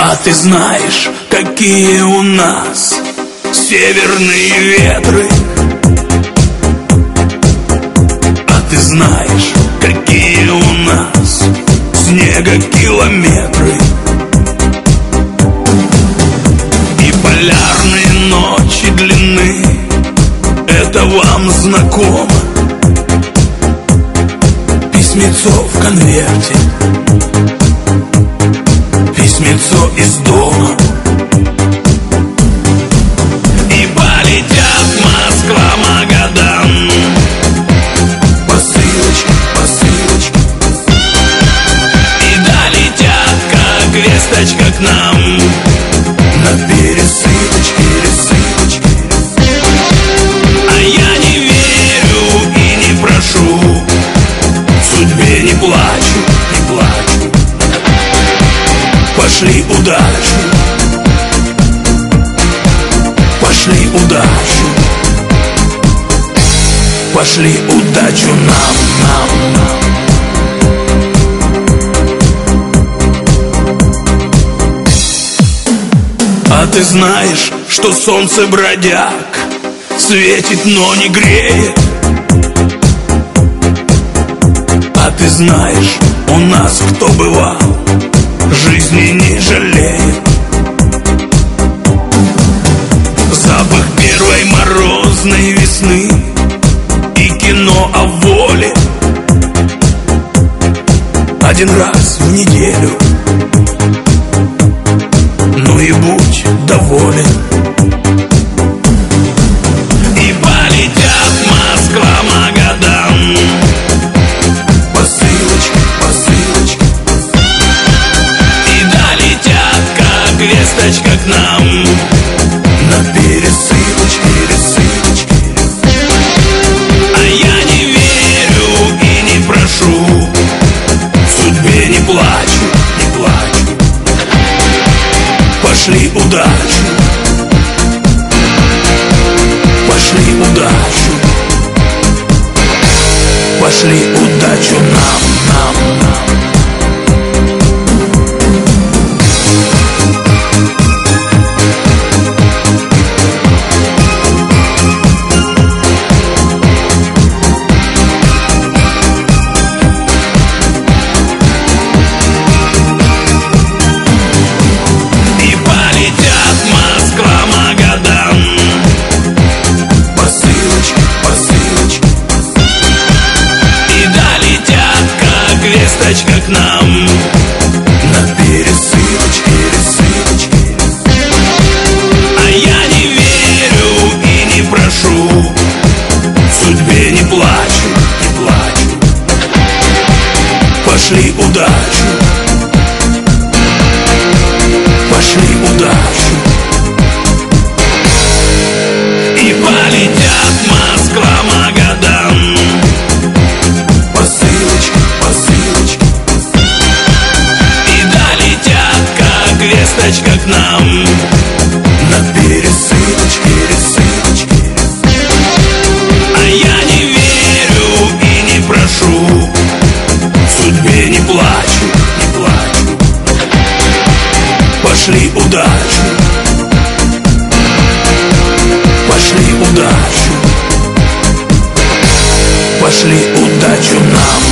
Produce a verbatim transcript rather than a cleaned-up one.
А ты знаешь, какие у нас северные ветры? А ты знаешь, какие у нас снегокилометры? И полярные ночи длинны, это вам знакомо? Письмецо в конверте, письмецо из дома. И полетят Москва, Магадан, посылочки, посылочки. И долетят, как весточка к нам, на пересылочке, пересылочке. А я не верю и не прошу, судьбе не плачу, не плачу. Пошли удачу, пошли удачу, пошли удачу нам, нам, нам. А ты знаешь, что солнце бродяг светит, но не греет? А ты знаешь, у нас кто бывал, жизни не жалеет. Запах первой морозной весны и кино о воле. Один раз в неделю, ну и будь доволен. И полетят Москва, Магадан, посылочки, посылочки. И долетят, как весточка к нам, на пересылочке, пересылочке. А я не верю и не прошу, судьбе не плачу, не плачу. Пошли удачу, пошли удачу, пошли удачу нам, нам, нам. К нам, на пересылочке, пересылочке. А я не верю и не прошу, судьбе не плачу, не плачу. Пошли удачу, пошли удачу. И полетят Москва, Магадан, посылочки, посылочки. Весточка к нам, на пересылочке, пересылочке. А я не верю и не прошу, судьбе не плачу, не плачу. Пошли удачу, пошли удачу, пошли удачу нам.